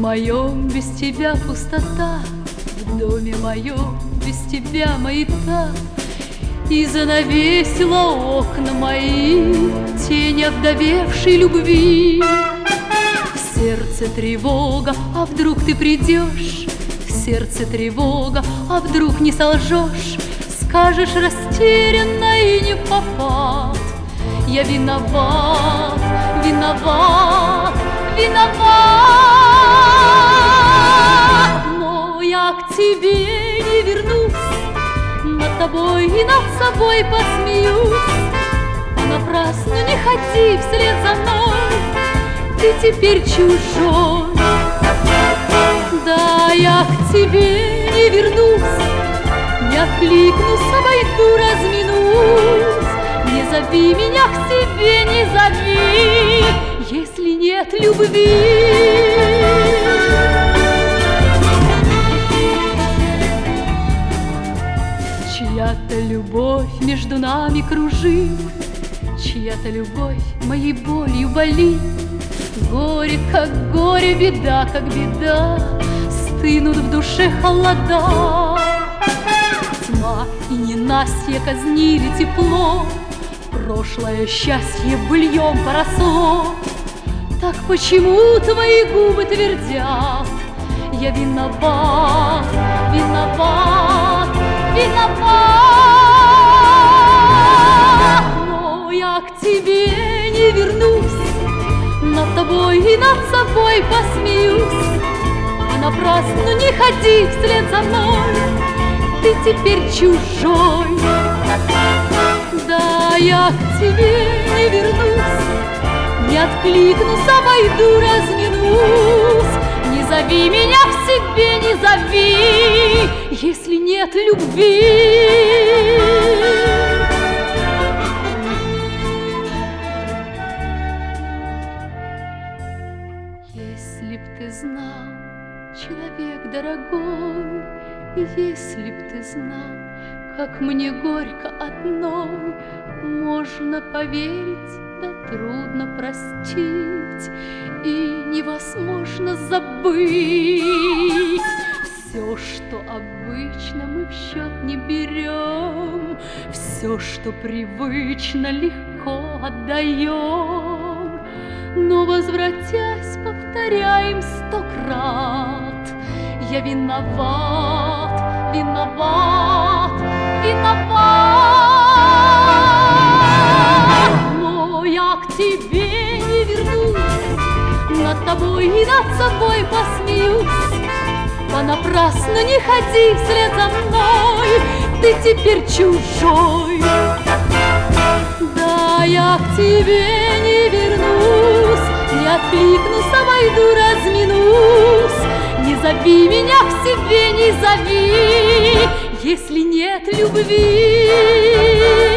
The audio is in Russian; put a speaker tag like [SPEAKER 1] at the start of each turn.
[SPEAKER 1] моем без тебя пустота, в доме моем без тебя маята, и занавесила окна мои тень овдовевшей любви. В сердце тревога, а вдруг ты придешь? В сердце тревога, а вдруг не солжешь? Скажешь растерянно и не впопад: я виноват, виноват, виноват. Но я к тебе не вернусь, над тобой и над собой посмеюсь. Напрасно не ходи вслед за мной, ты теперь чужой. Да, я к тебе не вернусь, не откликнусь, обойду, разминусь. Не зови меня к себе, не зови, если нет любви. Чья-то любовь между нами кружит, чья-то любовь моей болью болит. Горе, как горе, беда, как беда, стынут в душе холода. Тьма и ненастье казнили тепло, прошлое счастье быльем поросло. Так почему твои губы твердят: я виноват, виноват, виноват? Но я к тебе не вернусь, над тобой и над собой посмеюсь. А напрасно не ходи вслед за мной, ты теперь чужой. Да, я к тебе не вернусь, не откликнусь, обойду, разминусь. Не зови меня к себе, не зови, если нет любви. Если б ты знал, человек дорогой, если б ты знал, как мне горько одной, можно поверить, да трудно простить, и невозможно забыть. Все, что обычно, мы в счет не берем, все, что привычно, легко отдаем. Но, возвратясь, повторяем 100 крат: я виноват, виноват, виноват. Но я к тебе не вернусь, над тобой и над собой посмеюсь. Понапрасну не ходи вслед за мной, ты теперь чужой. Да, я к тебе не вернусь, не откликнусь, обойду, разминусь. Не зови меня к себе, не зови, если нет любви.